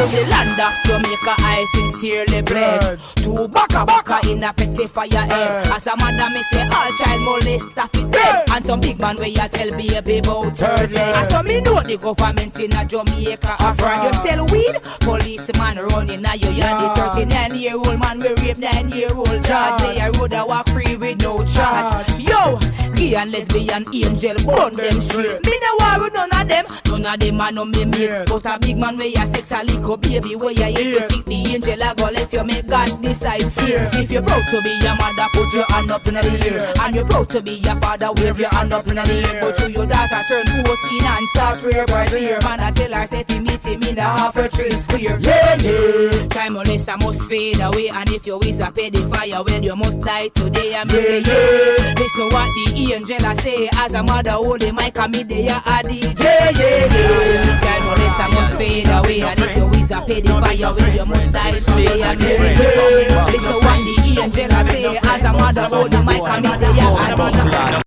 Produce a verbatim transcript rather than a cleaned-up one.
in the land of Jamaica, I sincerely pledge to baka baka in a petty fire head. As a mother, me say all child molester fit dead. And some big man where you tell baby about third leg. As some me know the government in a Jamaica afraid. You sell weed, policeman running at you. You're the thirty-nine year old man we rape nine year old charge. They a road a walk free with no charge. Yo, gay and lesbian angel burn them straight. Me no war with none of them. None of them a know me mate. But a big man where you sex a little baby where you hate to think the angel a go left you make God decide fear. If you're proud to be your mother, put your hand up in the air. And you're proud to be your father, wave your hand up in the air. But you your daughter turn fourteen and start prayer by fear. Man I tell her say if you meet him in the half a tree square. Yeah, yeah. Child molester must fade away. And if you is a pedophile, well you must die today. I say yeah, yeah. Listen what the angel I say. As a mother holy mic and me they a D J. Yeah, yeah, yeah. Child molester must fade away. And if you is a pedophile, well you must die today. I say yeah. Listen what the angel I say. As a mother holy mic and me they a D J.